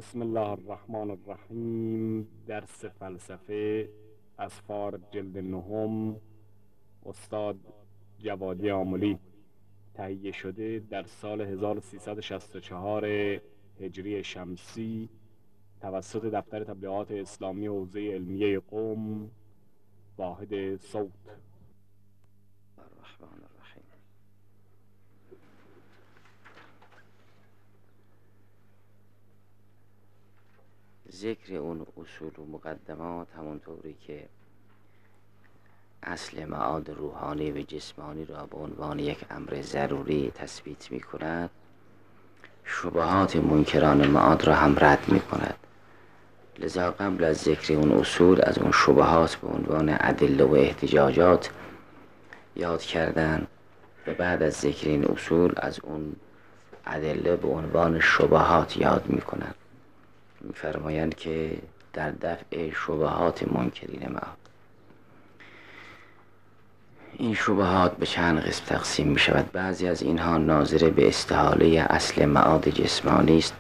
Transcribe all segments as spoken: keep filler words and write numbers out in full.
بسم الله الرحمن الرحیم. درس فلسفه اسفار جلد نهم، استاد جوادی آملی. تهیه شده در سال هزار و سیصد و شصت و چهار هجری شمسی توسط دفتر تبلیغات اسلامی حوزه علمیه قم، واحد صوت. الرحمن الرحیم. ذکر اون اصول و مقدمات همونطوری که اصل معاد روحانی و جسمانی را به عنوان یک امر ضروری تثبیت می کند، شبهات منکران معاد را هم رد می کند. لذا قبل از ذکر اون اصول از اون شبهات به عنوان ادله و احتجاجات یاد کردن و بعد از ذکر این اصول از اون ادله به عنوان شبهات یاد می کنند. می فرمایند که در دفع شبهات منکرین معاد، این شبهات به چند قسم تقسیم می شود. بعضی از اینها ناظر به استحاله اصل معاد جسمانی است،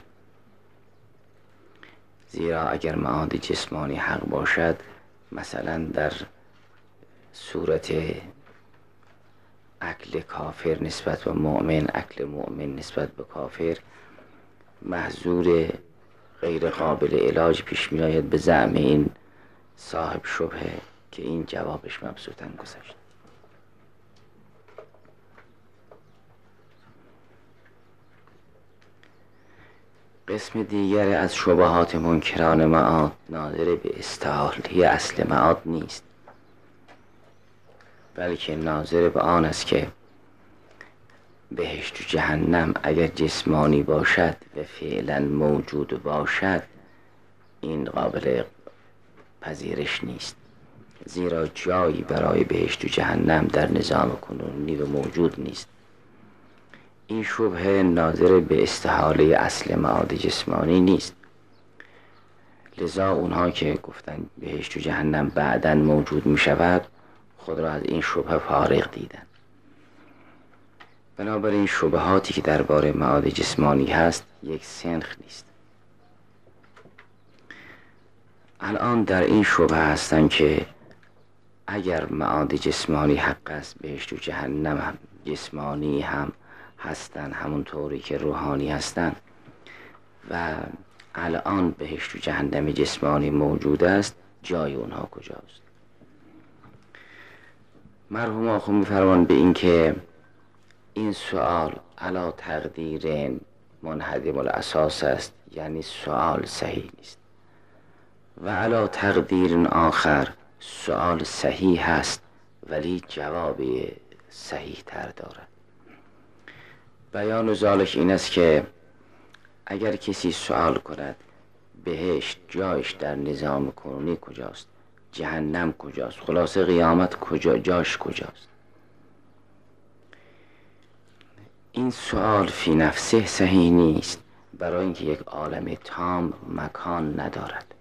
زیرا اگر معاد جسمانی حق باشد، مثلا در صورت عقل کافر نسبت به مؤمن، عقل مؤمن نسبت به کافر، محظور غیر قابل علاج پیش می آید به زعم این صاحب شبهه که این جوابش مبسوطاً گذشت. قسم دیگر از شبهات منکران معاد ناظر به استحاله اصل معاد نیست، بلکه ناظر به آن است که بهشت و جهنم اگر جسمانی باشد و فعلا موجود باشد، این قابل پذیرش نیست، زیرا جایی برای بهشت و جهنم در نظام کنونی و موجود نیست. این شبهه ناظر به استحاله اصل معاد جسمانی نیست. لذا اونها که گفتن بهشت و جهنم بعداً موجود می شود، خود را از این شبهه فارغ دیدن. بنابراین شبهاتی که درباره معاد جسمانی هست یک سنخ نیست. الان در این شبهه هستن که اگر معاد جسمانی حق است، بهشت و جهنم هم جسمانی هم هستن، همونطوری که روحانی هستن، و الان بهشت و جهنم جسمانی موجود است، جای اونها کجاست؟ مرحوم آخو می‌فرمان به این که این سوال علا تقدیر منهدم الاساس است، یعنی سوال صحیح نیست، و علا تقدیر آخر سوال صحیح است ولی جواب صحیح تر دارد. بیان ذالک این است که اگر کسی سوال کند بهشت جایش در نظام کنونی کجاست، جهنم کجاست، خلاصه قیامت کجا، جاش کجاست، این سوال فی نفسه صحیح نیست، برای اینکه یک عالم تام مکان ندارد.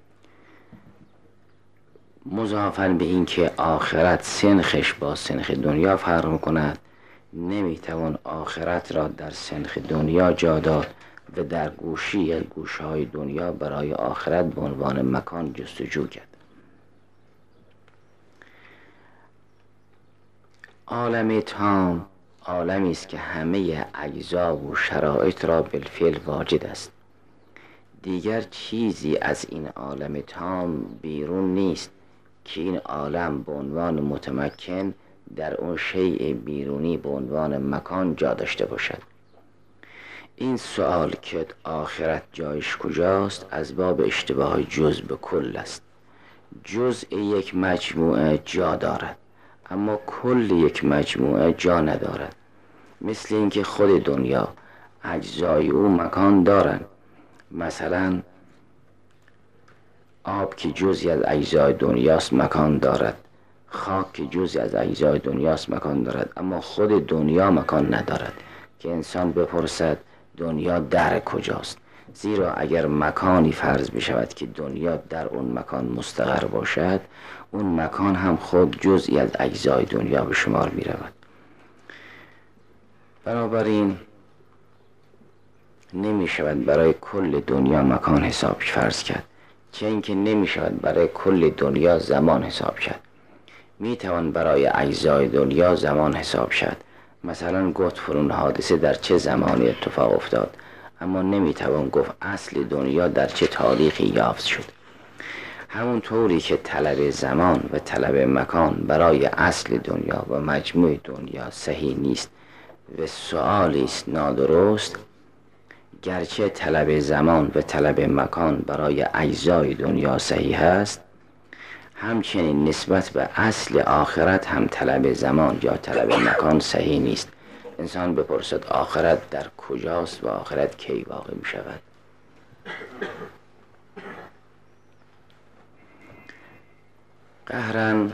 مضافاً به این که آخرت سنخش با سنخ دنیا فرق می‌کند، نمیتوان آخرت را در سنخ دنیا جا داد و در گوشی یا گوشهای دنیا برای آخرت به عنوان مکان جستجو کرد. عالم تام عالمی است که همه اجزا و شرایط را بالفعل واجد است. دیگر چیزی از این عالم تام بیرون نیست که این عالم به عنوان متمکن در اون شیء بیرونی به عنوان مکان جا داشته باشد. این سوال که آخرت جایش کجاست از باب اشتباه جزء به کل است. جزء یک مجموعه جا دارد، اما کل یک مجموعه جا ندارد. مثل اینکه خود دنیا اجزای او مکان دارند. مثلا آب که جزئی از اجزای دنیاست مکان دارد، خاک که جزئی از اجزای دنیاست مکان دارد، اما خود دنیا مکان ندارد که انسان بپرسد دنیا در کجاست. زیرا اگر مکانی فرض بشود که دنیا در اون مکان مستقر باشد، اون مکان هم خود جزئی از اجزای دنیا به شمار می رود. بنابراین نمی شود برای کل دنیا مکان حساب فرض کرد، چه اینکه نمی شود برای کل دنیا زمان حساب کرد. می توان برای اجزای دنیا زمان حساب شد. مثلا گفت فرون حادثه در چه زمانی اتفاق افتاد، اما نمی توان گفت اصل دنیا در چه تاریخی یافت شد. همون طوری که طلب زمان و طلب مکان برای اصل دنیا و مجموع دنیا صحیح نیست و سؤالی است نادرست، گرچه طلب زمان و طلب مکان برای اجزای دنیا صحیح است، همچنین نسبت به اصل آخرت هم طلب زمان یا طلب مکان صحیح نیست. انسان بپرسد آخرت در کجاست و آخرت کی واقع می شود؟ قهرن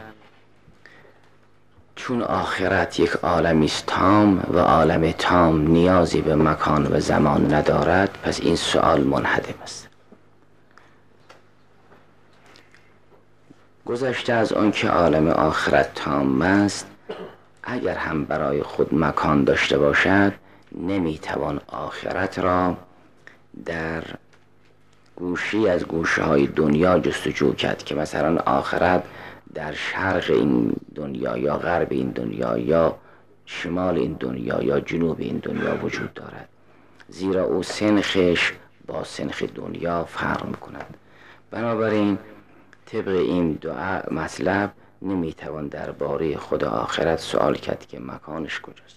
چون آخرت یک عالمی است تام و عالم تام نیازی به مکان و زمان ندارد، پس این سؤال منهدم است. گذشته از آن که عالم آخرت تام است، اگر هم برای خود مکان داشته باشد، نمیتوان آخرت را در گوشی از گوشه های دنیا جستجو کرد که مثلا آخرت در شرق این دنیا یا غرب این دنیا یا شمال این دنیا یا جنوب این دنیا وجود دارد، زیرا او سنخش با سنخ دنیا فرق میکند. بنابراین طبق این دو مطلب نمیتوان درباره خود آخرت سوال کرد که مکانش کجاست.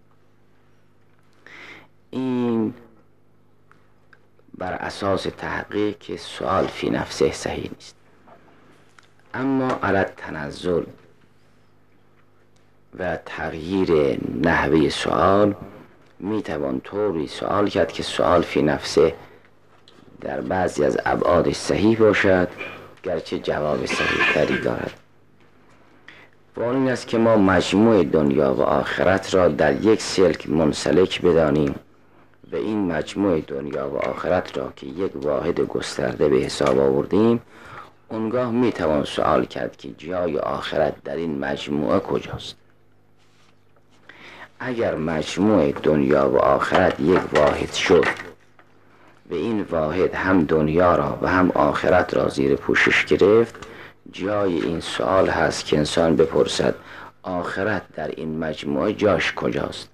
این بر اساس تحقیق که سوال فی نفسه صحیح نیست. اما علی تنزل و تغییر نحوه سوال میتوان طوری سوال کرد که سوال فی نفسه در بعضی از ابعادش صحیح باشد، گرچه جواب صحیح تری دارد. و این است که ما مجموع دنیا و آخرت را در یک سلک منسلک بدانیم و این مجموع دنیا و آخرت را که یک واحد گسترده به حساب آوردیم، اونگاه میتوان سوال کرد که جای آخرت در این مجموعه کجاست. اگر مجموع دنیا و آخرت یک واحد شد و این واحد هم دنیا را و هم آخرت را زیر پوشش گرفت، جای این سوال هست که انسان بپرسد آخرت در این مجموعه جاش کجاست.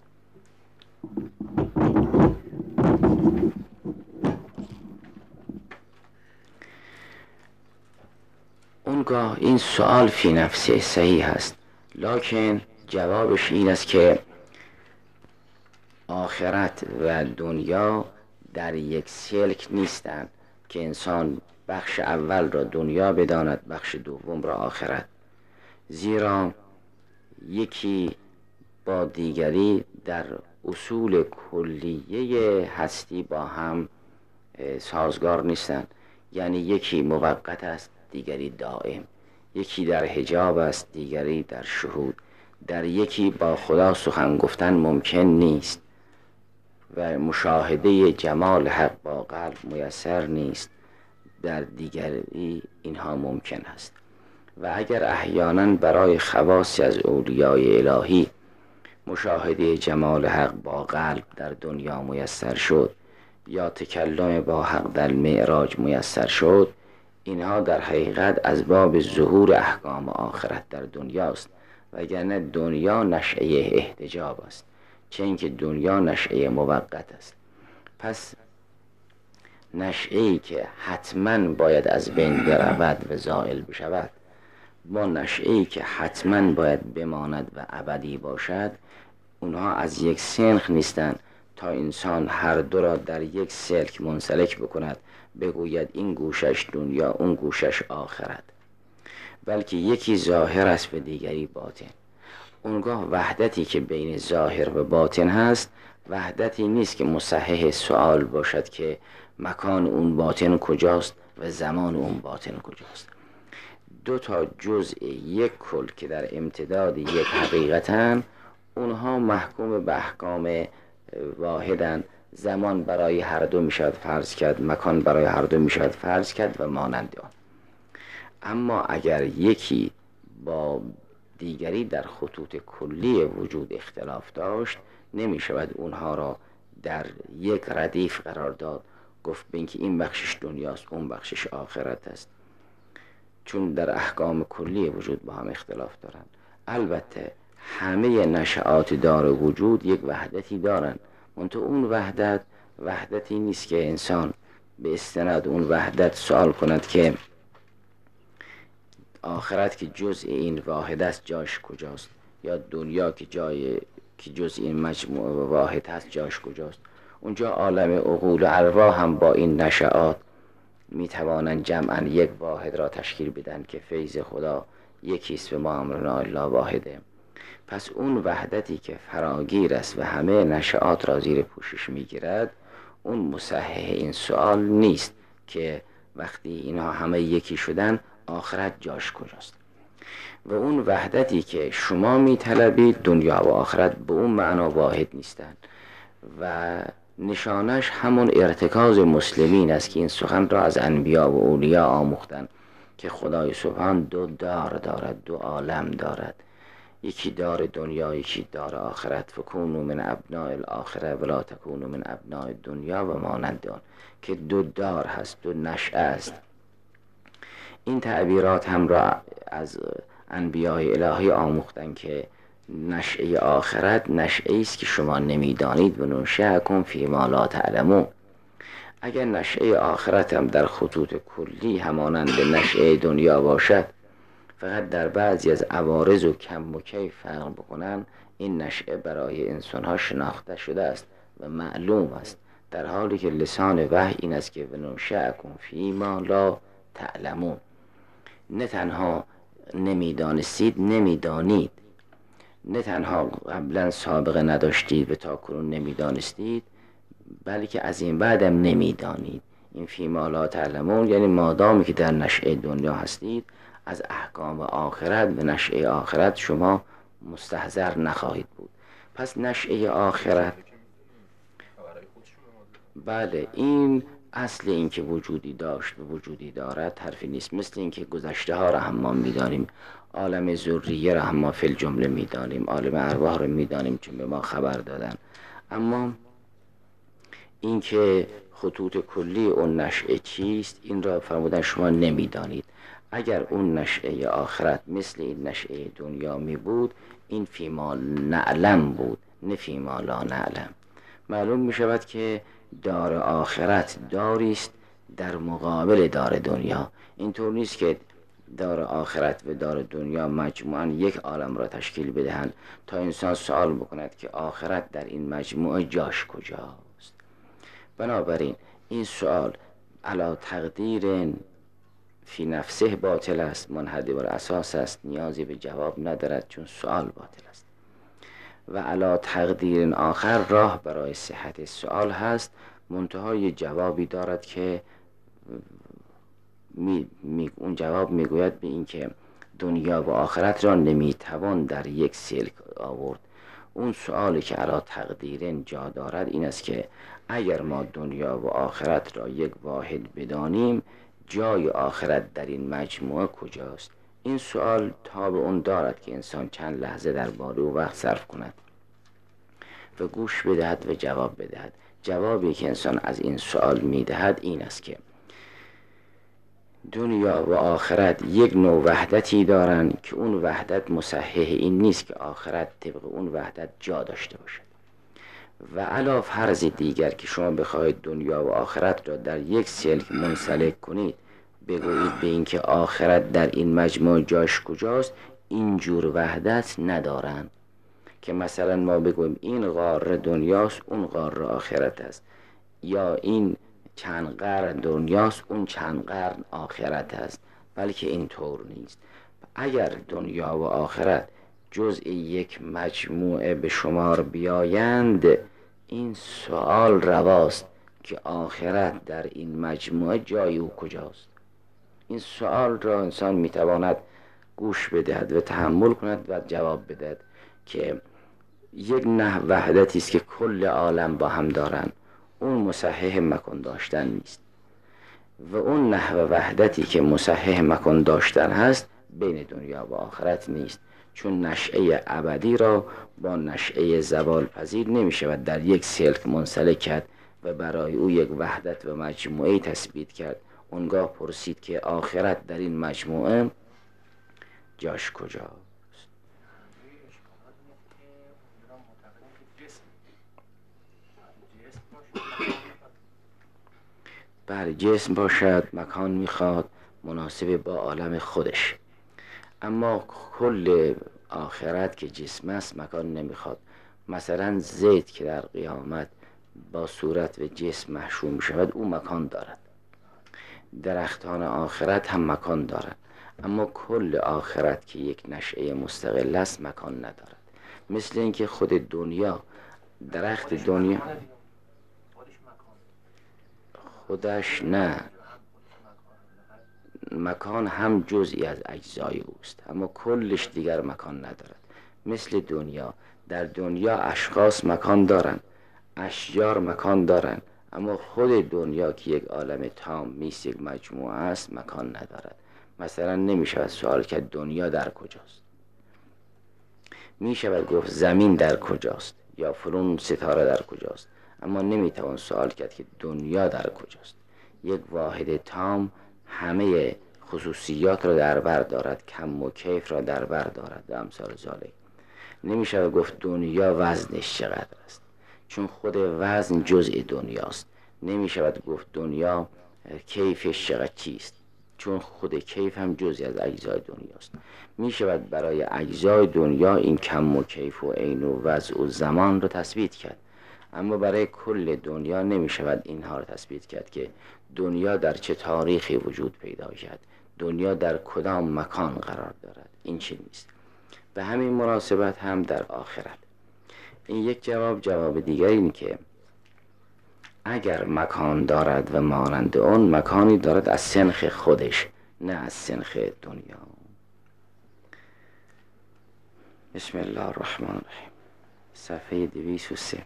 اونگاه این سوال فی نفسه صحیح است، لکن جوابش این است که آخرت و دنیا در یک سلک نیستند که انسان بخش اول را دنیا بداند، بخش دوم را آخرت، زیرا یکی با دیگری در اصول کلیه هستی با هم سازگار نیستند. یعنی یکی موقت است، دیگری دائم، یکی در حجاب است، دیگری در شهود، در یکی با خدا سخن گفتن ممکن نیست و مشاهده جمال حق با قلب میسر نیست، در دیگری اینها ممکن است. و اگر احیانا برای خواصی از اولیای الهی مشاهده جمال حق با قلب در دنیا میسر شد یا تکلم با حق در معراج میسر شد، اینها در حقیقت از باب ظهور احکام آخرت در دنیاست، وگرنه دنیا نشأه احتجاب است، چه اینکه دنیا نشأه موقت است. پس نشأه‌ای که حتما باید از بین برود و زائل بشود با نشأه‌ای که حتما باید بماند و ابدی باشد، اونها از یک سنخ نیستند تا انسان هر دو را در یک سلک منسلک بکند، بگوید این گوشش دنیا اون گوشش آخرت، بلکه یکی ظاهر است و دیگری باطن. اونگاه وحدتی که بین ظاهر و باطن هست وحدتی نیست که مصحح سوال باشد که مکان اون باطن کجاست و زمان اون باطن کجاست. دو تا جزء یک کل که در امتداد یک حقیقتن، اونها محکوم به احکام واحدن. زمان برای هر دو می شود فرض کرد، مکان برای هر دو می شود فرض کرد و مانند آن. اما اگر یکی با دیگری در خطوط کلی وجود اختلاف داشت، نمی شود اونها را در یک ردیف قرار داد، گفت به اینکه این بخشش دنیاست اون بخشش آخرت است، چون در احکام کلی وجود با هم اختلاف دارن. البته همه نشأات دار وجود یک وحدتی دارن، منتها اون وحدت وحدتی نیست که انسان به استناد اون وحدت سوال کند که آخرت که جزء این واحد است جاش کجاست، یا دنیا که جای که جزء این مجموعه واحد هست جاش کجاست. اونجا عالم عقول و ارواح هم با این نشأات می توانند جمعاً یک واحد را تشکیل بدن که فیض خدا یکیست و ما امرنا الا واحده. پس اون وحدتی که فراگیر است و همه نشأات را زیر پوشش می گیرد، اون مصحح این سوال نیست که وقتی اینها همه یکی شدن آخرت جاش کجاست. و اون وحدتی که شما می طلبید دنیا و آخرت به اون معنا واحد نیستند و نشانش همون ارتکاز مسلمین است که این سخن را از انبیا و اولیا آموختند که خدای سبحان دو دار دارد، دو عالم دارد، یکی دار دنیا یکی دار آخرت. فکونوا من ابناء الاخره ولا تکونوا من ابناء دنیا و مانند آن، که دو دار هست، دو نشأه است. این تعبیرات هم را از انبیای الهی آموختن که نشأه آخرت نشأه است که شما نمیدانید و ننشأکم فیما لا تعلمون. اگر نشأه آخرت هم در خطوط کلی همانند نشأه دنیا باشد، فقط در بعضی از عوارض و کم و کیف فرق بکنن، این نشأه برای انسان ها شناخته شده است و معلوم است، در حالی که لسان وحی این است که وننشأکم فیما لا تعلمون. نه تنها نمیدانستید، نمیدانید، نه تنها قبلا سابقه نداشتید و تا کنون نمیدانستید، بلکه از این بعدم نمیدانید. این فیما لا تعلمون یعنی مادامی که در نشأه دنیا هستید از احکام آخرت و نشأه آخرت شما مستحضر نخواهید بود. پس نشأه آخرت، بله، این اصل این که وجودی داشت و وجودی دارد حرفی نیست. مثل این که گذشته ها را هم ما میدانیم، عالم ذریه را هم ما فی الجمله میدانیم، عالم ارواح را میدانیم چون به ما خبر دادن، اما این که خطوط کلی اون نشأه چیست این را فرمودن شما نمیدانید. اگر اون نشأه آخرت مثل این نشأه دنیا می بود، این فیما نعلم بود، نه فیما لا نعلم. معلوم می شود که دار آخرت داریست در مقابل دار دنیا. اینطور نیست که دار آخرت و دار دنیا مجموعاً یک عالم را تشکیل بدهند تا انسان سوال بکند که آخرت در این مجموعه جاش کجاست. بنابراین این سوال علی تقدیر فی نفسه باطل است، منحدر الاساس است، نیازی به جواب ندارد چون سوال باطل است. و علی تقدیر آخر راه برای صحت سوال هست، منتهای جوابی دارد که می، می، اون جواب میگوید به این که دنیا و آخرت را نمیتوان در یک سلک آورد. اون سوالی که علی تقدیر جا دارد این است که اگر ما دنیا و آخرت را یک واحد بدانیم، جای آخرت در این مجموعه کجاست؟ این سوال تاب اون دارد که انسان چند لحظه در باره و وقت صرف کند و گوش بدهد و جواب بدهد. جوابی که انسان از این سوال میدهد این است که دنیا و آخرت یک نوع وحدتی دارند که اون وحدت مصحح این نیست که آخرت طبق اون وحدت جا داشته باشد. و علاوه فرض دیگر که شما بخواهید دنیا و آخرت را در یک سلک منسلک کنید، بگویید به این که آخرت در این مجموع جاش کجاست، اینجور وحدت ندارن که مثلا ما بگوییم این قاره دنیاست اون قاره آخرت است، یا این چند قرن دنیاست اون چند قرن آخرت است، بلکه این طور نیست. اگر دنیا و آخرت جزء یک مجموعه به شمار بیایند، این سوال رواست که آخرت در این مجموعه جای او کجاست. این سوال را انسان میتواند گوش بدهد و تحمل کند و جواب بدهد که یک نحو وحدتی است که کل عالم با هم دارند، اون مصحح مکان داشتن نیست. و اون نحو وحدتی که مصحح مکان داشتن هست بین دنیا و آخرت نیست، چون نشأه ابدی را با نشأه زوال پذیر نمی شود در یک سلک منسلک کرد و برای او یک وحدت و مجموعه تثبیت کرد. اونگاه پرسید که آخرت در این مجموعه جاش کجاست؟ بله، جسم باشد، مکان میخواد مناسب با عالم خودش، اما کل آخرت که جسم است مکان نمیخواد. مثلا زید که در قیامت با صورت و جسم محشور میشود او مکان دارد، درختان آخرت هم مکان دارد، اما کل آخرت که یک نشأه مستقل است مکان ندارد. مثل اینکه خود دنیا، درخت دنیا خودش نه، مکان هم جزئی از اجزای اوست، اما کلش دیگر مکان ندارد. مثل دنیا، در دنیا اشخاص مکان دارند، اشجار مکان دارند، اما خود دنیا که یک عالم تام میست، یک مجموعه است، مکان ندارد. مثلا نمیشود سوال کرد دنیا در کجاست، میشود گفت زمین در کجاست یا فلان ستاره در کجاست، اما نمیتوان سوال کرد که دنیا در کجاست. یک واحد تام همه خصوصیات را در بر دارد، کم و کیف را در بر دارد و امثال ذالک. نمیشود گفت دنیا وزنش چقدر است، چون خود وزن جزء دنیاست. نمیشود گفت دنیا کیفش چقدر چیست، چون خود کیف هم جزئی از اجزای دنیاست. میشود برای اجزای دنیا این کم و کیف و عین و وضع و زمان را تثبیت کرد، اما برای کل دنیا نمیشود اینها را تثبیت کرد که دنیا در چه تاریخی وجود پیدا کرد، دنیا در کدام مکان قرار دارد. این چیز نیست. به همین مناسبت هم در آخرت. این یک جواب. جواب دیگر این که اگر مکان دارد و مانند اون، مکانی دارد از سنخ خودش، نه از سنخ دنیا. بسم الله الرحمن الرحیم. صفحه دویست و سه.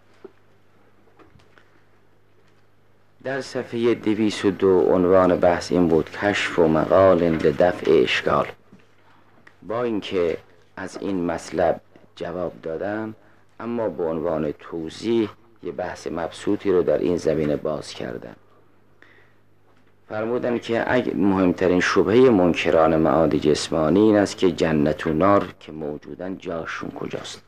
در صفحه دویست و دو عنوان بحث این بود کشف و مقال لدفع اشکال. با اینکه از این مطلب جواب دادم، اما به عنوان توضیح یه بحث مبسوطی رو در این زمینه باز کردم. فرمودن که اگه مهمترین شبهه منکران معاد جسمانی این است که جنت و نار که موجودن جاشون کجاست.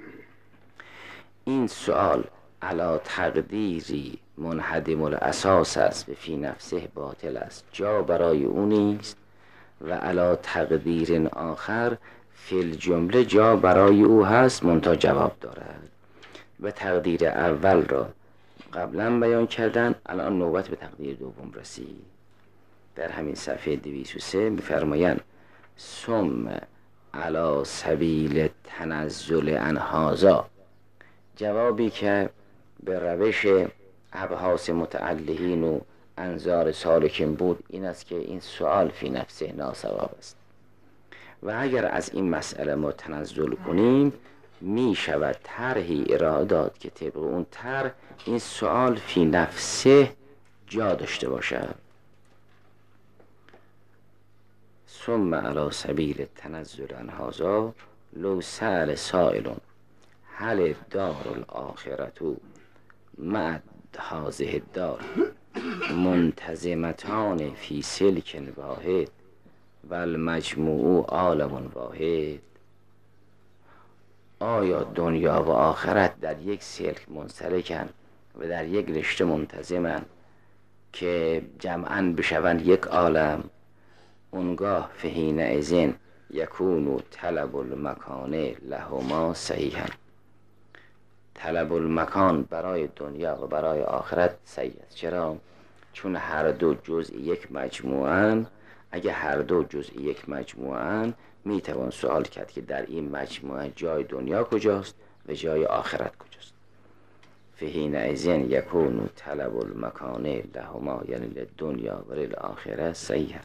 این سوال علا تقدیری منهدم الاساس است و فی نفسه باطل است، جا برای اون نیست، و علا تقدیر آخر فی الجمله جا برای او هست منتها جواب دارد. و تقدیر اول را قبلا بیان کردن، الان نوبت به تقدیر دوم رسید. در همین صفحه دویست و سه می‌فرمایند ثم علی سبیل تنزل عن هذا، جوابی که به روش ابحاث متعلهین و انظار سالکین بود این است که این سوال فی نفسه ناصواب است، و اگر از این مسئله ما تنزل کنیم می شود طرحی ارائه داد که طبق اون طرح این سوال فی نفسه جا داشته باشد. ثم علی سبیل تنزل عن هذا لو سأل سائل هل دار الاخرت مع هذه الدار منتظمتان فی سلک واحد و المجموع عالم واحد، آیا دنیا و آخرت در یک سلک منسلکن و در یک رشته منتظمن که جمعاً بشوند یک عالم؟ اونگاه فحین اذن یکون طلب المکان لهما صحیحا، طلب المکان برای دنیا و برای آخرت صحیح است. چرا؟ چون هر دو جزء یک مجموعه‌اند. اگه هر دو جزء یک مجموعه‌اند می توان سوال کرد که در این مجموعه جای دنیا کجاست و جای آخرت کجاست. فحین اذن یکون طلب المکان لهما یعنی للدنیا و للآخرة صحیحا،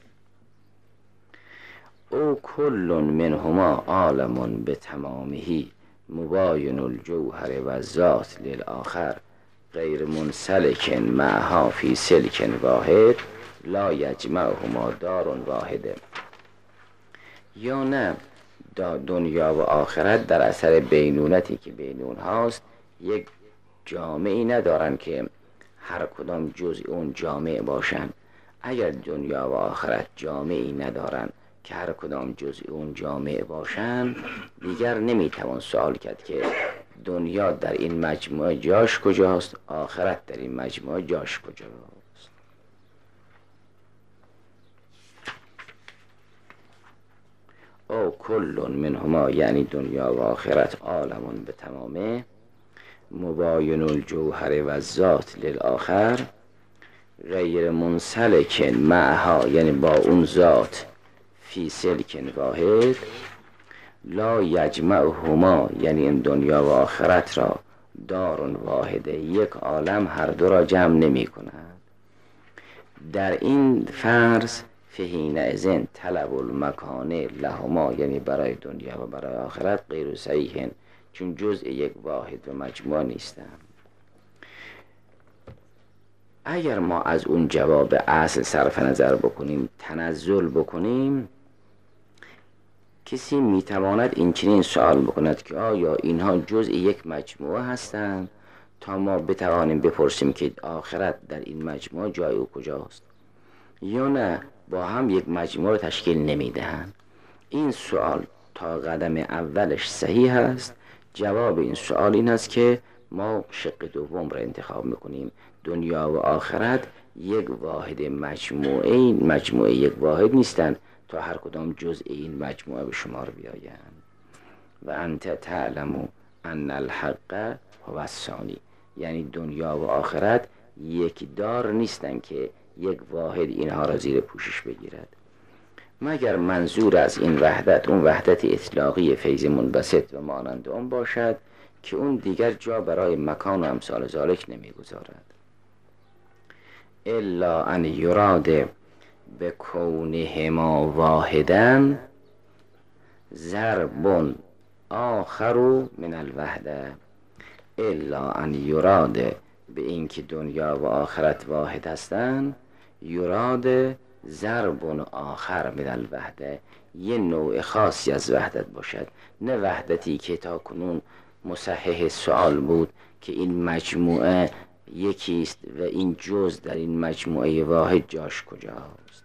او کل منهما عالم به تمامه مباین الجوهر و ذات للآخر غیر منسلک معها فی سلک واحد لا یجمعهما دار واحد. یا نه دنیا و آخرت در اثر بینونتی که بین اونهاست یک جامعی ندارن که هر کدام جزء اون جامع باشن. اگر دنیا و آخرت جامعی ندارن که هر کدام جزء اون جامع باشن، دیگر نمیتوان سوال کرد که دنیا در این مجموعه جاش کجاست، آخرت در این مجموعه جاش کجاست. او کل منهما یعنی دنیا و آخرت عالمون به تمامه، مباین الجوهر و ذات للآخر، غیر منسلک معها یعنی با اون ذات، فی سلک واحد، لا یجمعهما یعنی این دنیا و آخرت را دار واحده، یک عالم هر دو را جمع نمی کند. در این فرض فهین ازن طلب المکان لهما یعنی برای دنیا و برای آخرت غیر صحیح، چون جزء یک واحد و مجموعه نیستند. اگر ما از اون جواب اصل صرف نظر بکنیم، تنزل بکنیم، کسی میتواند این چنین سوال بکند که آیا اینها جزء یک مجموعه هستند تا ما بتوانیم بپرسیم که آخرت در این مجموعه جای او کجاست، یا نه با هم یک مجموعه تشکیل نمیدهند. این سوال تا قدم اولش صحیح است. جواب این سوال این است که ما شق دوم را انتخاب میکنیم. دنیا و آخرت یک واحد مجموعه مجموعه یک واحد نیستند تا هر کدام جزء این مجموعه به شمار بیایند. و انت تعلم ان الحق هو الثانی یعنی دنیا و آخرت یک دار نیستند که یک واحد اینها را زیر پوشش بگیرد، مگر منظور از این وحدت اون وحدت اطلاقی فیض منبسط و مانند اون باشد که اون دیگر جا برای مکان و امثال ذالک نمیگذارد. الا ان یراد به کونهما واحدن ضرب آخر من الوحده، الا ان یراد به این که دنیا و آخرت واحد هستند، یراد ضرب آخر من الوحده یه نوع خاصی از وحدت باشد، نه وحدتی که تا کنون مصحح سوال بود که این مجموعه یکیست و این جز در این مجموعه واحد جاش کجاست.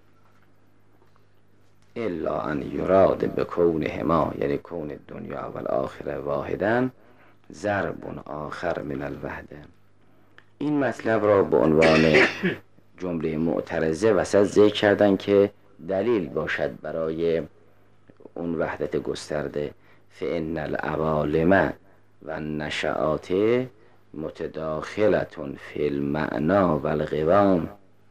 الا ان یراد به کونهما یعنی کون دنیا و الاخره واحدن ضرب آخر من الوحده. این مطلب را به عنوان جمله معترضه وسط ذکر کردن که دلیل باشد برای اون وحدت گسترده. فان العوالم و النشآت متداخلتون فی المعنا و القوام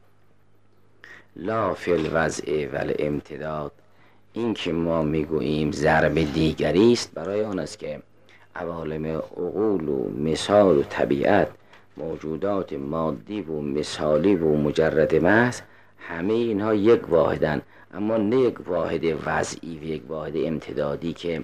لا فی الوضع و الامتداد. این که ما میگوییم ضرب دیگری است برای آن است که عوالم عقول و مثال و طبیعت، موجودات مادی و مثالی و مجرد محض، همه اینها یک واحدن، اما نه یک واحد وضعی و یک واحد امتدادی که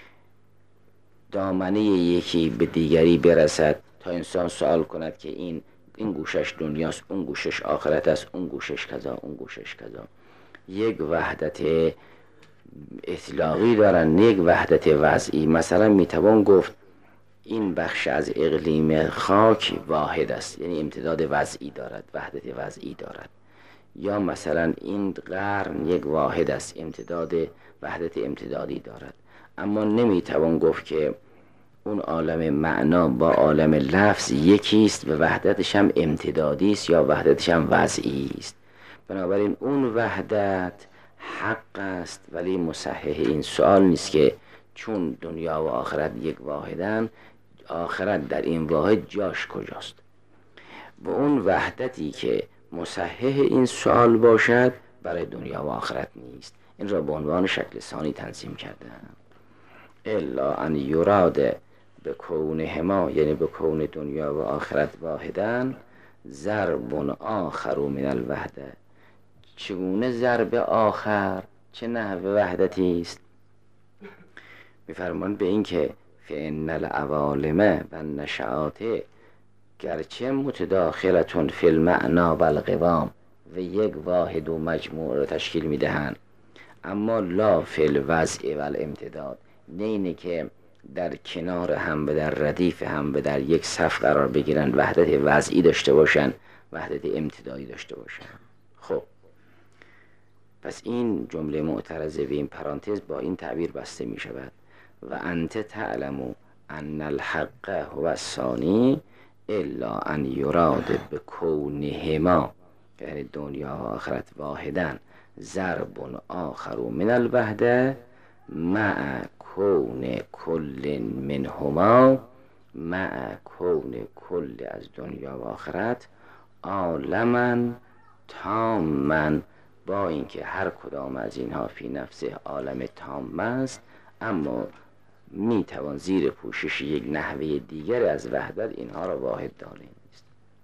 دامنه یکی به دیگری برسد تا انسان سوال کند که این این گوشش دنیاست، اون گوشش آخرت است، اون گوشش کذا، اون گوشش کذا. یک وحدت اطلاقی دارن، نه یک وحدت وضعی. مثلا میتوان گفت این بخش از اقلیم خاک واحد است، یعنی امتداد وضعی دارد، وحدت وضعی دارد. یا مثلا این قرن یک واحد است، امتداد وحدت امتدادی دارد. اما نمیتوان گفت که اون عالم معنا با عالم لفظ یکیست و وحدتش هم امتدادی است یا وحدتش هم وضعی است. بنابراین اون وحدت حق است، ولی مصحح این سوال نیست که چون دنیا و آخرت یک واحدن، آخرت در این واحد جاش کجاست. با اون وحدتی که مصحح این سوال باشد برای دنیا و آخرت نیست. این را به عنوان شکل ثانی تنظیم کردم. الا ان یراد به کونهما یعنی به کون دنیا و آخرت واحدن ضرب آخر من الوحده. چگونه ضرب آخر، چه نحو وحدتی است؟ میفرمان به این که فان العوالم و النشآت گرچه متداخلتون فی المعنا و القوام و یک واحد و مجموع را تشکیل میدهند، اما لا فی الوضع و الامتداد، نه اینه که در کنار هم به در ردیف هم به در یک صف قرار بگیرن، وحدت وضعی داشته باشن، وحدت امتدادی داشته باشن. خب پس این جمله معترضه به این پرانتز با این تعبیر بسته می شود: و انت تعلم ان الحق هو الثانی الا ان یراد بکونهما، یعنی دنیا و آخرت واحدن، ضرب آخر من الوحده مع کون کل منهما، مع کون کل از دنیا و آخرت عالما تاما، با اینکه هر کدام از اینها فی نفسه عالم تام است، اما می توان زیر پوشش یک نحوه دیگر از وحدت اینها را واحد دانست.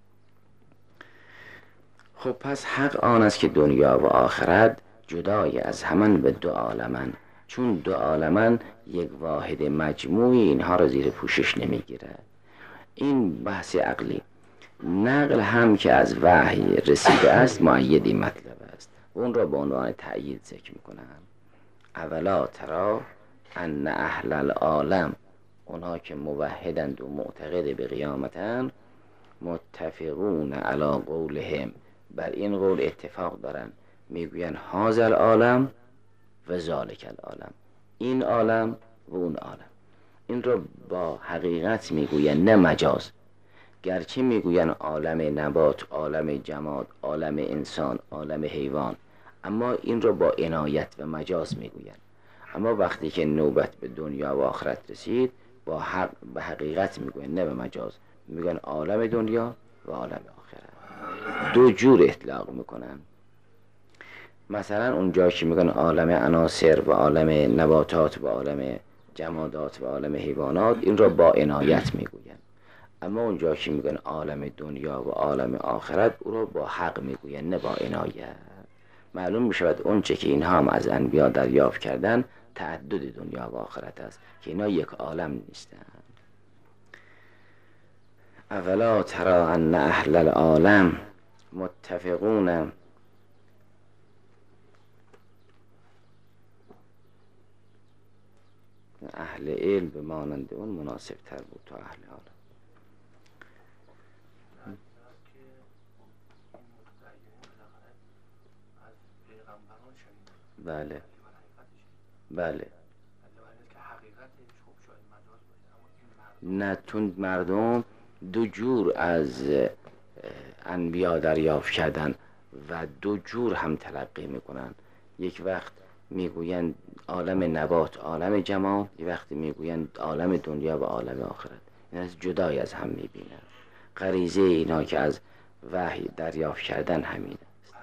خب پس حق آن است که دنیا و آخرت جدای از همان به دو عالمن، چون دو عالمن یک واحد مجموعی اینها را زیر پوشش نمی گیرد. این بحث عقلی. نقل هم که از وحی رسیده است مؤید این مطلب است، اون را به عنوان تأیید ذکر میکنم. اولا ترا ان اهل العالم، اونها که موحدند و معتقد به قیامتند، متفقون علی قولهم، بر این قول اتفاق دارن، میگوین هذا العالم و ذالک العالم، این عالم و اون عالم. این را با حقیقت میگوین نه مجاز، گرچه میگوین عالم نبات، عالم جماد، عالم انسان، عالم حیوان، اما این را با عنایت و مجاز میگوین. اما وقتی که نوبت به دنیا و آخرت رسید با حق به حقیقت میگوین نه به مجاز، میگن عالم دنیا و عالم آخرت. دو جور اطلاق میکنن. مثلا اونجا که میگن عالم عناصر و عالم نباتات و عالم جمادات و عالم حیوانات، این را با عنایت میگوین. اما اونجا که میگن عالم دنیا و عالم آخرت، او را با حق میگوین نه با عنایت. معلوم میشود اون چه که اینها هم از انبیا دریافت کردن تعدد دنیا و آخرت است، که اینا یک عالم نیستند. اولا ترا ان اهل العالم متفقون، اهل علم به مانند اون مناسب تر بود تا اهل عالم. بله بله نه، تون مردم دو جور از انبیا دریافت کردن و دو جور هم تلقی میکنن. یک وقت میگوین عالم نبات، عالم جماد، یک وقت میگوین عالم دنیا و عالم آخرت. این از جدای از هم میبینن. غریزه اینا که از وحی دریافت کردن همین است.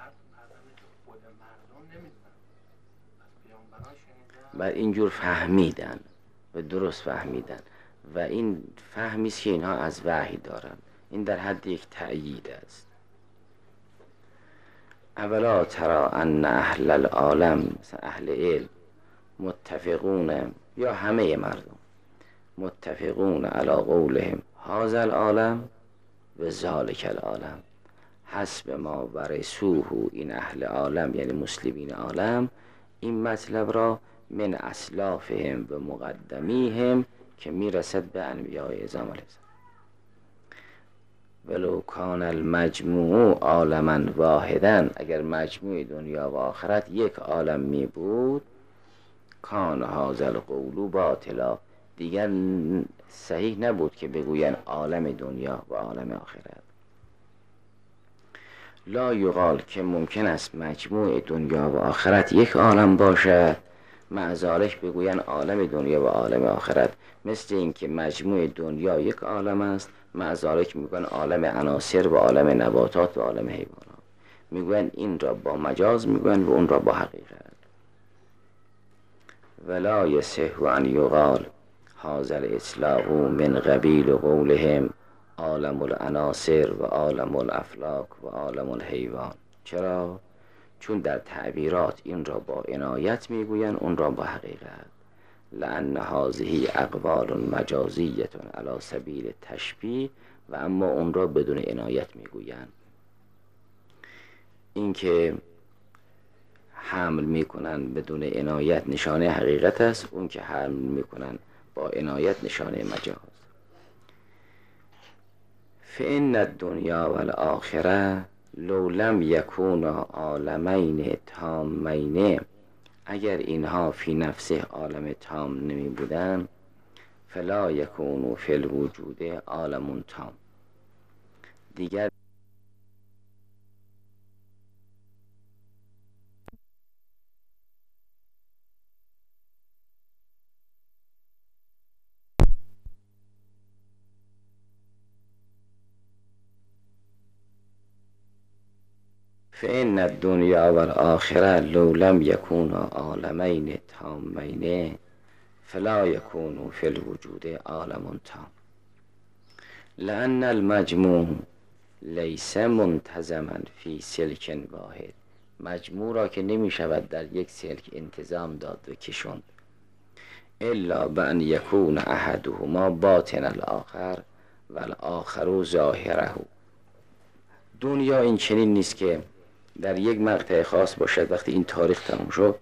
و اینجور فهمیدن و درست فهمیدن و این فهمی است که اینها از وحی دارن. این در حد یک تأیید است. اولا ترا ان اهل العالم، مثلا اهل علم، متفقون یا همه مردم متفقون علی قولهم هذا العالم و ذالک العالم، حسب ما ورثوه، این اهل عالم یعنی مسلمین عالم این مطلب را من اسلافهم و مقدمیهم که میرسد به انبیاء اعظام علیه السلام. ولو کان المجموع عالما واحدا، اگر مجموع دنیا و آخرت یک عالم می بود، کان هذا القول باطلا، دیگر صحیح نبود که بگوین عالم دنیا و عالم آخرت. لا یقال، که ممکن است مجموع دنیا و آخرت یک عالم باشد، مع ذالک بگوین عالم دنیا و عالم آخرت، مثل این که مجموع دنیا یک عالم است، مع ذالک میگن عالم عناصر و عالم نباتات و عالم حیوانات. میگن این را با مجاز میگن و اون را با حقیقت. ولا یصح ان یقال هذا الاطلاق من قبیل قولهم عالم العناصر و عالم الافلاک و عالم الحیوان. چرا؟ چون در تعبیرات این را با عنایت میگوین، اون را با حقیقت. لأن هذه اقوال مجازیه علی سبیل تشبیه، و اما اون را بدون عنایت میگوین. اینکه حمل میکنن بدون عنایت نشانه حقیقت است، اون که حمل میکنن با عنایت نشانه مجاز. فإن الدنیا والآخره لو لم یکونا عالمین تامین، اگر اینها فی نفسه عالم تام نمی بودن، فلا یکونو فی الوجود عالم تام، دیگر فإن الدنیا والآخره لو لم یکونا عالمین تامین فلا یکونو فی الوجود عالم تام، لأن المجموع لیس منتظما فی سلک واحد، مجموع را که نمی شود در یک سلک انتظام داد و کشوند، الا بأن یکون احدهما باطن الاخر و الاخر ظاهره. دنیا این چنین نیست که در یک مقطع خاص باشد وقتی این تاریخ تموم شد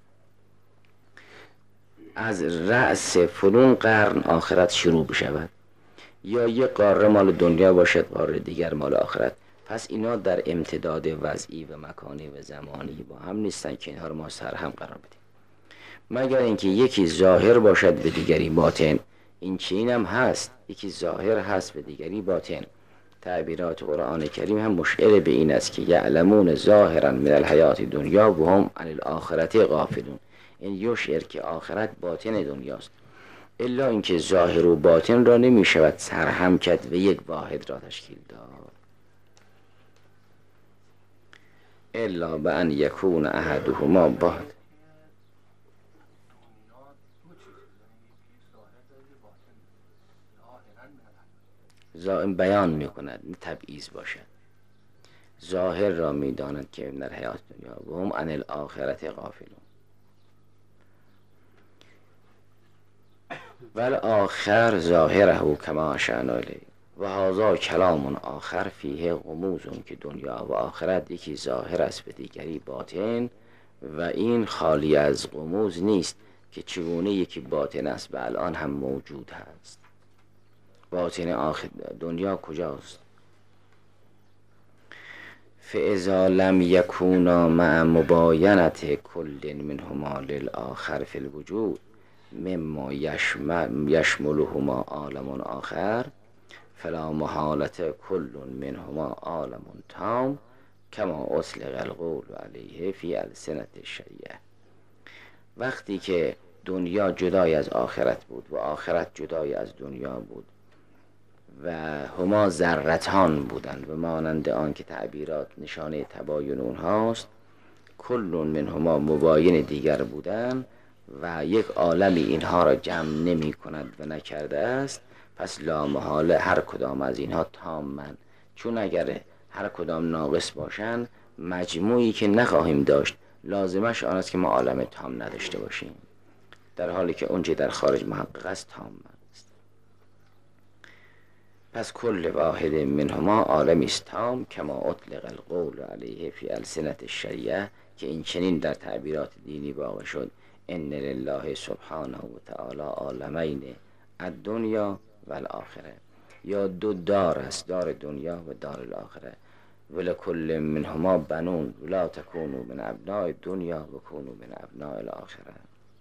از رأس فلان قرن آخرت شروع بشود، یا یک قاره مال دنیا باشد قاره دیگر مال آخرت. پس اینا در امتداد وضعی و مکانی و زمانی با هم نیستن که اینها رو ما سر هم قرار بدیم، مگر اینکه یکی ظاهر باشد به دیگری باطن. این چین هم هست، یکی ظاهر هست به دیگری باطن. تعبیرات قرآن کریم هم مشعر به این است که یعلمون ظاهرا من الحیات دنیا و هم عن الاخرت غافلون. این یشعر که آخرت باطن دنیاست، الا اینکه ظاهر و باطن را نمی شود سرهم کرد و یک واحد را تشکیل داد. الا بأن یکون احدهما بعد زائم بیان می کند تبعیض باشد. ظاهر را می داند که در حیات دنیا و هم عن الاخرت غافلون. ول آخر ظاهره کما اشرنا الیه و هذا کلام آخر فیه غموض، که دنیا و آخرت یکی ظاهر است به دیگری باطن و این خالی از غموض نیست که چگونه یکی باطن است و الان هم موجود هست. باطن آخر دنیا کجاست؟ فاذا لم یکونا مع مباینت کل منهما للآخر فی الوجود مما یشملهما عالم آخر فلا محالت کل منهما عالم تام کما اطلق القول علیه فی السنة الشریعه. وقتی که دنیا جدای از آخرت بود و آخرت جدای از دنیا بود و هما ذرتان بودند و مانند آن که تعبیرات نشانه تباین اونهاست، کل منهما مباین دیگر بودند و یک عالمی اینها را جمع نمی کند و نکرده است، پس لا محاله هر کدام از اینها تامن، چون اگر هر کدام ناقص باشند مجموعی که نخواهیم داشت لازمش آن است که ما عالم تام نداشته باشیم، در حالی که اونچه در خارج محقق است تام است. پس کل واحد منهما عالمی است تام کما اطلق القول علیه فی السنة الشریعه، که این چنین در تعبیرات دینی واقع شد ان لله سبحانه و تعالی عالمین الدنیا و الاخره، یا دو دار است، دار دنیا و دار الاخره، ولکل منهما بنون ولا تکونوا من ابناء الدنیا و کونوا من ابناء الاخره.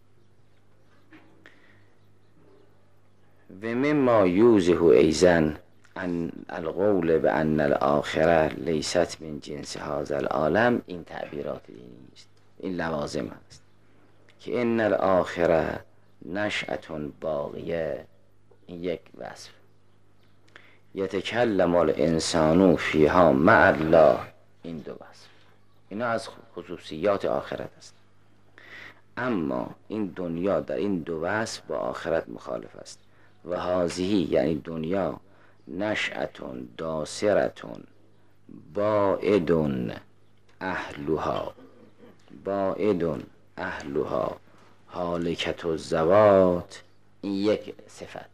و مما یوضح ایضا ان القول بان الاخره لیست من جنس هذا العالم، این تعبیرات دینی است، این لوازم است که ان الاخره نشأة باقیه، این یک وصف، یتکلم الانسان فیها مع الله، این دو وصف، اینا از خصوصیات آخرت است. اما این دنیا در این دو وصف با آخرت مخالف است. و هذه یعنی دنیا نشأة داسرة باعد اهلها باعد اهلها هالکت الزوات، این یک صفت.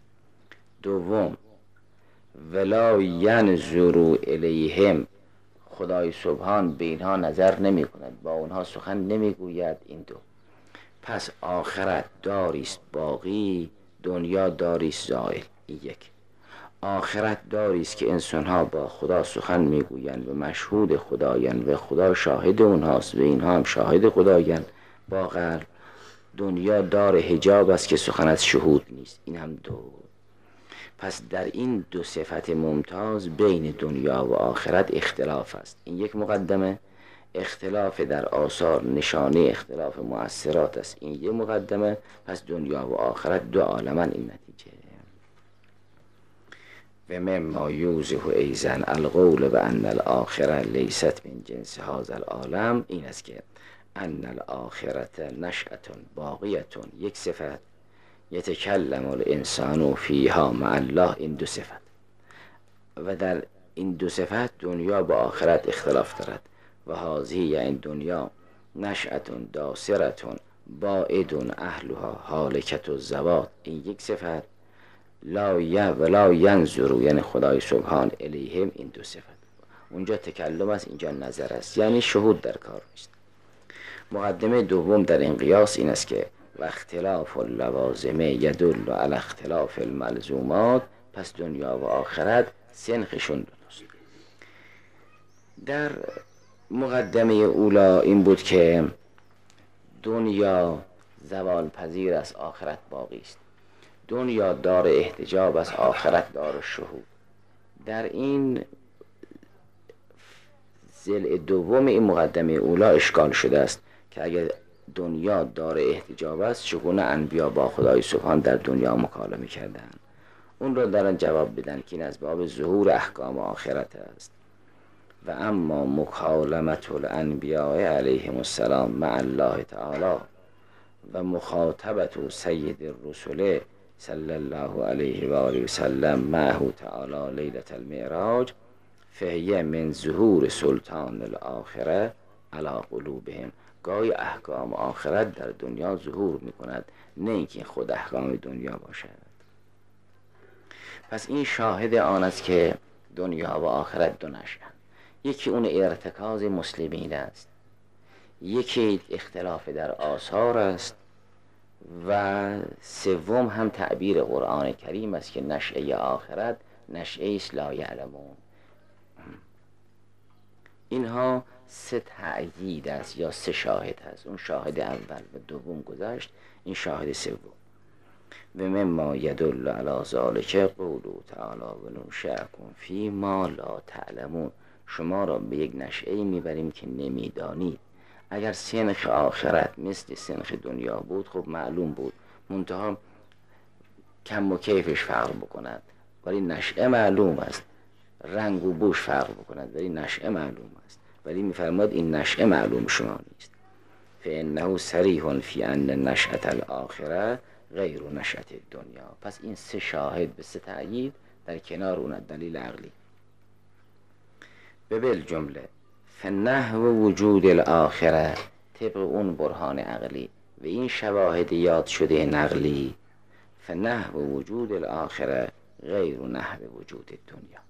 دوم ولا ینظر الیهم خدای سبحان به اینها نظر نمی کند، با اونها سخن نمی گوید. این دو. پس آخرت داریست باقی، دنیا داریست زائل. این یک. آخرت داریست که انسانها با خدا سخن میگویند و مشهود خدایند و خدا شاهد اونهاست و اینها هم شاهد خدایند با قلب. دنیا دار حجاب است که سخن از شهود نیست. این هم دو. پس در این دو صفت ممتاز بین دنیا و آخرت اختلاف است. این یک مقدمه. اختلاف در آثار نشانه اختلاف مؤثرات است. این یک مقدمه. پس دنیا و آخرت دو عالمن. این نتیجه. و مما یوضح ایضا القول بان الاخره لیست من جنس هذا العالم، این است که ان الاخرت نشأة باقیة، یک صفت، یتکلم الانسان فیها مع الله، این دو صفت. و در این دو صفت دنیا با آخرت اختلاف دارد. و هذه یعنی دنیا نشأة داسرة باعد اهلها هالکة الزوات، این یک صفت. لا ی ولا ینظر یعنی خدای سبحان الیهم، این دو صفت. اونجا تکلم است، اینجا نظر است، یعنی شهود در کار نیست. مقدمه دوم در این قیاس این است که و اختلاف اللوازم یدل علی اختلاف الملزومات، پس دنیا و آخرت سنخشون دوست. در مقدمه اولا این بود که دنیا زوال پذیر است، آخرت باقی است. دنیا دار احتجاب است، آخرت دار شهود. در این ضلع دوم این مقدمه اولا اشکال شده است که اگر دنیا دار احتجاب است چگونه انبیا با خدای سبحان در دنیا مکالمه کردند. اون رو دارن جواب بدن که این از باب ظهور احکام آخرت است. و اما مکالمت الانبیاء علیهم السلام مع الله تعالی و مخاطبت سید الرسل صلی الله علیه و آله و سلم معه تعالی لیلة المعراج فهیه من ظهور سلطان الاخره علی قلوبهم. گاهی احکام آخرت در دنیا ظهور میکند، نه اینکه خود احکام دنیا باشد. پس این شاهد آن است که دنیا و آخرت دو نشأة. یکی اون ارتکاز مسلمین است، یکی اختلاف در آثار است، و سوم هم تعبیر قرآن کریم است که نشأه آخرت نشأه است لا یعلمون. اینها سه تأیید است یا سه شاهد است. اون شاهد اول و دوم گذشت، این شاهد سوم. و مما یدل علی ذلک قوله تعالی وننشأکم فی ما لا تعلمون، شما را به یک نشأه میبریم که نمیدانید. اگر سنخ آخرت مثل سنخ دنیا بود خب معلوم بود، منتها کم و کیفش فرق بکند، ولی نشأه معلوم است. رنگ و بوش فرق بکند ولی نشأه معلوم است. ولی میفرماد این نشأه معلوم شما نیست. فانه صریح فی ان نشأة الاخره غیر نشأة الدنیا. پس این سه شاهد به سه تأیید در کنار اون دلیل عقلی. به بالجمله فنحو وجود الاخره، طبق اون برهان عقلی و این شواهد یاد شده نقلی، فنحو وجود الاخره غیر نحو وجود الدنیا.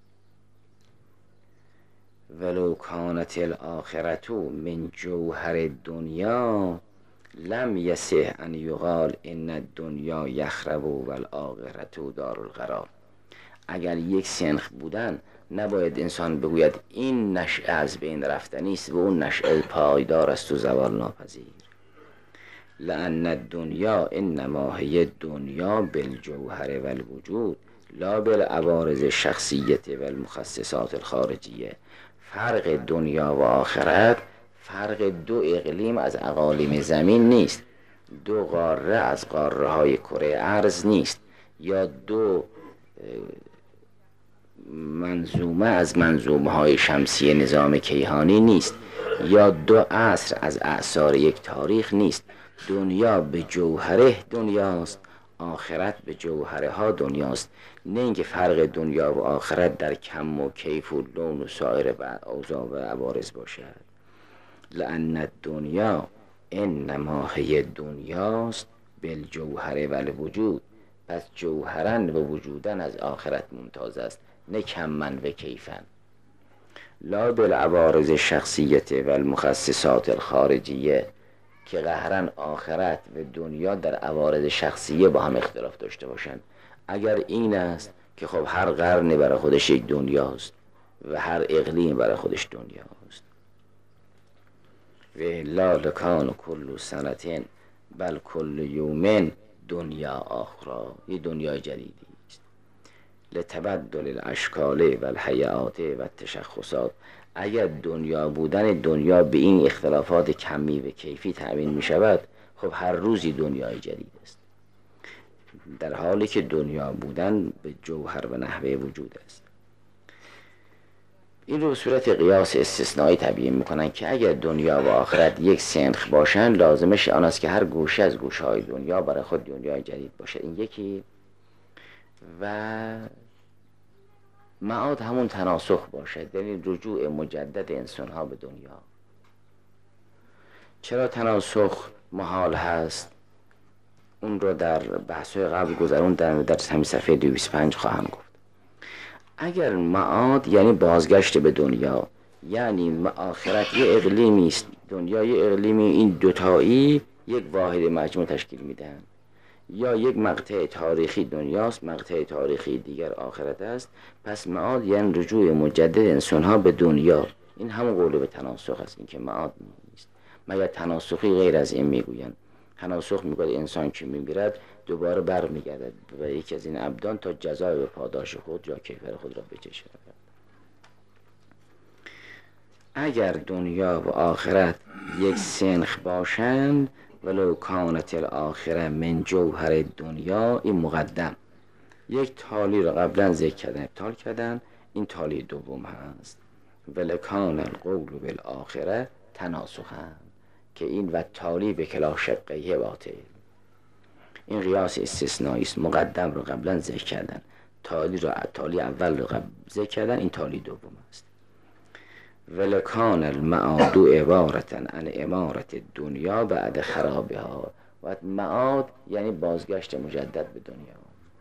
ولو کانت الاخرة من جوهر الدنیا لم یصح ان یقال ان الدنیا یخرب و الاخرة دار القرار. اگر یک سنخ بودن نباید انسان بگوید این نشأه از بین رفتنی است و اون نشأه پایدار است و زوال ناپذیر. لأن الدنیا انما هی دنیا بالجوهر والوجود لا بالعوارض الشخصیت والمخصصات الخارجیه. فرق دنیا و آخرت فرق دو اقلیم از اقالیم زمین نیست، دو قاره از قاره های کره ارض نیست، یا دو منظومه از منظومه های شمسی نظام کیهانی نیست، یا دو عصر از اعصار یک تاریخ نیست. دنیا به جوهره دنیاست، آخرت به جوهره ها دنیاست. نه اینکه فرق دنیا و آخرت در کم و کیف و لون و سایر اوضاع و عوارض باشد. لأن الدنیا انما هی دنیاست بالجوهره و الوجود. پس جوهرن و وجودن از آخرت ممتاز است، نه کمن و کیفن. لا بالعوارض شخصیت و المخصصات الخارجیه، که قهرن آخرت و دنیا در عوارض شخصیه با هم اختلاف داشته باشند. اگر این است که خب هر قرنی برای خودش یک دنیاست و هر اقلیم برای خودش دنیاست، و لا لکان کل سنتین بل کل یومن دنیا آخرا، یه دنیای جدیدی است. لتبدل الاشکال و الحیات و التشخصات، اگر دنیا بودن دنیا به این اختلافات کمی و کیفی تأمین می شود، خب هر روزی دنیای جدید است، در حالی که دنیا بودن به جوهر و نحوه وجود است. این رو صورت قیاس استثنایی تبیین میکنن که اگر دنیا و آخرت یک سنخ باشن، لازمش آن است که هر گوشه از گوشه های دنیا برای خود دنیای جدید باشه. این یکی. و معاد همون تناسخ باشد، یعنی رجوع مجدد انسان ها به دنیا. چرا تناسخ محال هست؟ اون رو در بحث‌های قبل گذروندم، در همین صفحه دویست و پنج خواهم گفت. اگر معاد یعنی بازگشت به دنیا، یعنی آخرت یه اقلیمی است، دنیا یه اقلیمی، این دوتایی یک واحد مجموع تشکیل میدن، یا یک مقطع تاریخی دنیاست، مقطع تاریخی دیگر آخرت است، پس معاد یعنی رجوع مجدد انسان‌ها به دنیا. این همون قول به تناسخ است، این که معاد نیست. مگر تناسخی غیر از این میگویند؟ تناسخ میگوید انسان که میمیرد دوباره بر میگردد و یکی از این ابدان تا جزای و پاداش خود یا کیفر خود را بچشد. اگر دنیا و آخرت یک سنخ باشند، ولو کانت الاخره من جوهر دنیا، این مقدم یک تالی را قبلا ذکر کردن، ابطال کردن، این تالی دوم هست. ولکان القول بالآخره تناسخن، که این و تالی به کلا شقیه باطل. این قیاس استثنایی است، مقدم رو قبلا ذکر کردن، تالی رو تالی اول رو قبل ذکر کردن، این تالی دوم است. ولکان المعاد عبارتن عن امارت دنیا بعد خرابها، و معاد یعنی بازگشت مجدد به دنیا.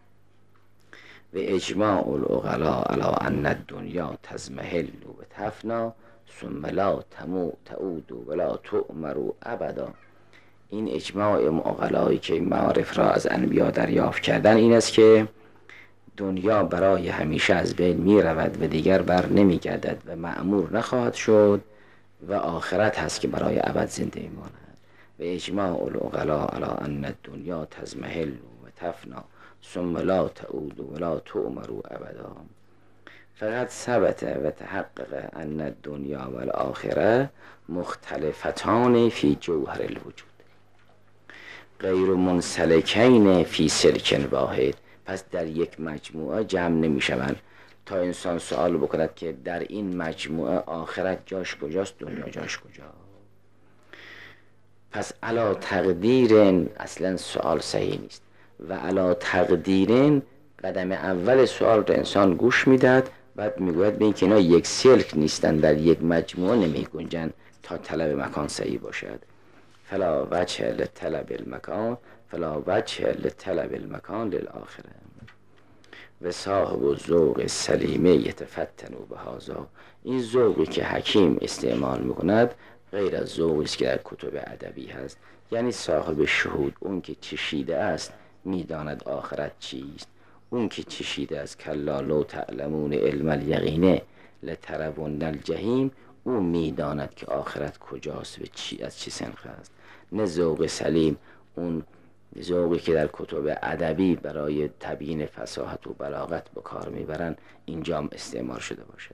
و اجماع العقلاء علی ان الدنیا تزمحل و تفنا ثم لا تمو تعود ولا تؤمر ابدا. این اجماع عقلایی که معارف را از انبیا دریافت کردن این است که دنیا برای همیشه از بین می رود و دیگر بر نمی گردد و مأمور نخواهد شد، و آخرت هست که برای ابد زنده ماند. و اجماع العقلاء علی ان الدنیا تزمحل و تفنا ثم لا تعود ولا تؤمر ابدا. فقط ثبت و تحقق ان الدنیا و الاخره مختلفتان فی جوهر الوجود غیر منسلکین فی سلک واحد. پس در یک مجموعه جمع نمی شوند. تا انسان سوال بکند که در این مجموعه آخرت جاش کجاست، دنیا جاش کجا. پس علا تقدیرن اصلا سوال صحیح نیست، و علا تقدیرن قدم اول سوال رو انسان گوش میداد، بعد میگوید به این که اینا یک سلک نیستن، در یک مجموعه نمی گنجن تا طلب مکان صحیح باشد. فلا وجه لطلب المکان فلا وجه لطلب المکان للآخره. و صاحب و ذوق سلیمه یتفتنوا بهذا. این ذوقی که حکیم استعمال میکند غیر از ذوقی است که در کتب ادبی هست، یعنی صاحب شهود، اون که چشیده است میداند آخرت چیست. اون که چشیده است کلا لو تعلمون علم الیقین لترون الجحیم، اون میداند که آخرت کجاست و چی از چی سنخ است. نه ذوق سلیم، اون ذوقی که در کتب ادبی برای تبیین فصاحت و بلاغت به کار میبرن اینجا استعمال شده باشد.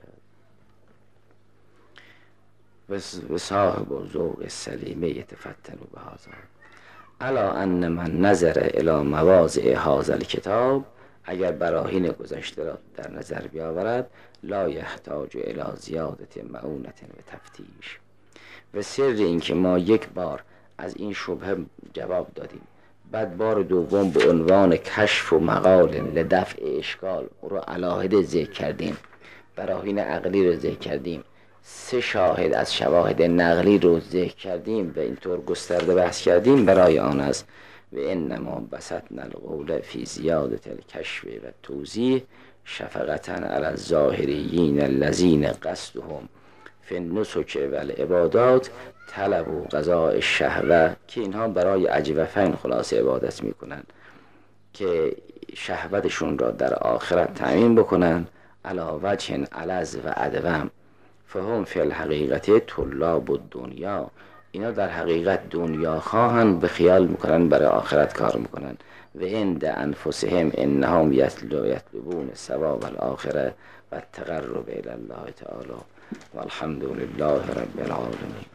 و صاحب و ذوق سلیمه یتفتنوا بهذا الا ان من نظر الی مواضع هذا الکتاب، اگر براهین گذشته را در نظر بیاورد، لا یحتاج الی زیادت معونت و تفتیش. و سر این که ما یک بار از این شبهه جواب دادیم، بعد بار دوم به عنوان کشف و مقال لدفع اشکال او را علاهده ذکر کردیم، براهین عقلی رو ذکر کردیم، سه شاهد از شواهد نقلی رو ذکر کردیم و اینطور گسترده بحث کردیم. برای آن است و انما بسطنا القول فی زیادة الکشف و توضیح شفقة علی الظاهریین الذین قصدهم فی النسک و العبادات طلب و قضاء الشهوه، که اینها برای اجوفین خلاصه عبادت میکنن که شهوتشون را در آخرت تأمین بکنن علی وجه الذ و ادوم، فهم فی الحقیقت طلاب الدنیا، اینا در حقیقت دنیا خواهن، به خیال میکنن برای آخرت کار میکنن. و عند انفسهم انهم یطلبون ثواب الاخره و التقرب الی الله تعالی و الحمد لله رب العالمین.